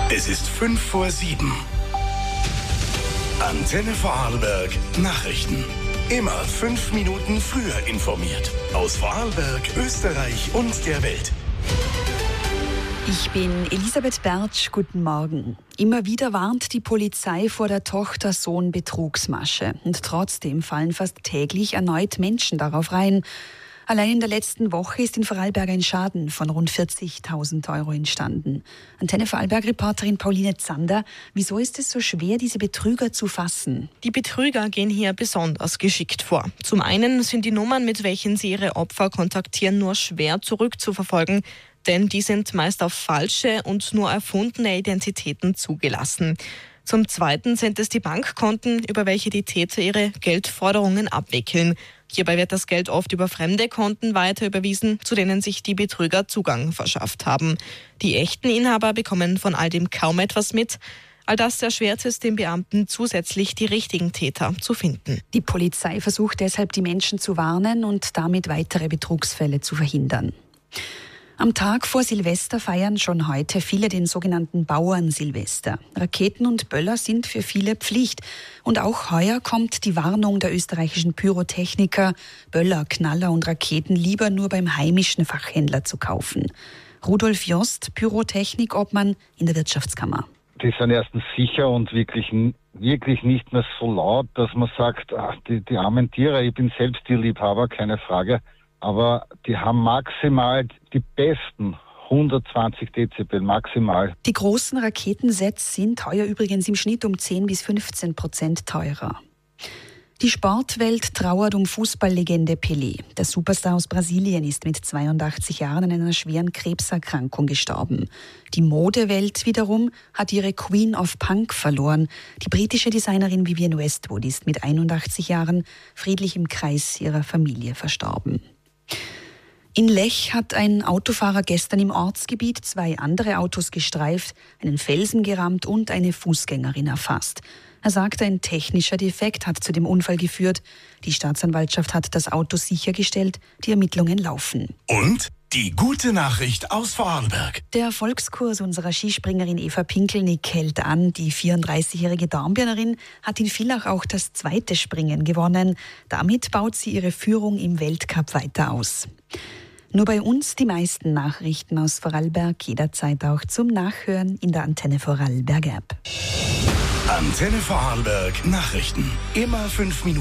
Es ist 6:55. Antenne Vorarlberg Nachrichten. Immer 5 Minuten früher informiert. Aus Vorarlberg, Österreich und der Welt. Ich bin Elisabeth Bertsch, guten Morgen. Immer wieder warnt die Polizei vor der Tochter-Sohn-Betrugsmasche. Und trotzdem fallen fast täglich erneut Menschen darauf rein. Allein in der letzten Woche ist in Vorarlberg ein Schaden von rund 40.000 Euro entstanden. Antenne Vorarlberg-Reporterin Pauline Zander, wieso ist es so schwer, diese Betrüger zu fassen? Die Betrüger gehen hier besonders geschickt vor. Zum einen sind die Nummern, mit welchen sie ihre Opfer kontaktieren, nur schwer zurückzuverfolgen, denn die sind meist auf falsche und nur erfundene Identitäten zugelassen. Zum Zweiten sind es die Bankkonten, über welche die Täter ihre Geldforderungen abwickeln. Hierbei wird das Geld oft über fremde Konten weiter überwiesen, zu denen sich die Betrüger Zugang verschafft haben. Die echten Inhaber bekommen von all dem kaum etwas mit. All das erschwert es den Beamten zusätzlich, die richtigen Täter zu finden. Die Polizei versucht deshalb, die Menschen zu warnen und damit weitere Betrugsfälle zu verhindern. Am Tag vor Silvester feiern schon heute viele den sogenannten Bauern-Silvester. Raketen und Böller sind für viele Pflicht. Und auch heuer kommt die Warnung der österreichischen Pyrotechniker, Böller, Knaller und Raketen lieber nur beim heimischen Fachhändler zu kaufen. Rudolf Jost, Pyrotechnik-Obmann in der Wirtschaftskammer. Die sind erstens sicher und wirklich nicht mehr so laut, dass man sagt, die armen Tiere, ich bin selbst Tierliebhaber, keine Frage. Aber die haben maximal die besten 120 Dezibel, maximal. Die großen Raketensets sind heuer übrigens im Schnitt um 10-15% teurer. Die Sportwelt trauert um Fußballlegende Pelé. Der Superstar aus Brasilien ist mit 82 Jahren an einer schweren Krebserkrankung gestorben. Die Modewelt wiederum hat ihre Queen of Punk verloren. Die britische Designerin Vivienne Westwood ist mit 81 Jahren friedlich im Kreis ihrer Familie verstorben. In Lech hat ein Autofahrer gestern im Ortsgebiet 2 andere Autos gestreift, einen Felsen gerammt und eine Fußgängerin erfasst. Er sagt, ein technischer Defekt hat zu dem Unfall geführt. Die Staatsanwaltschaft hat das Auto sichergestellt. Die Ermittlungen laufen. Und die gute Nachricht aus Vorarlberg. Der Erfolgskurs unserer Skispringerin Eva Pinkelnick hält an. Die 34-jährige Dornbirnerin hat in Villach auch das 2. Springen gewonnen. Damit baut sie ihre Führung im Weltcup weiter aus. Nur bei uns die meisten Nachrichten aus Vorarlberg, jederzeit auch zum Nachhören in der Antenne Vorarlberg App. Antenne Vorarlberg Nachrichten. Immer 5 Minuten.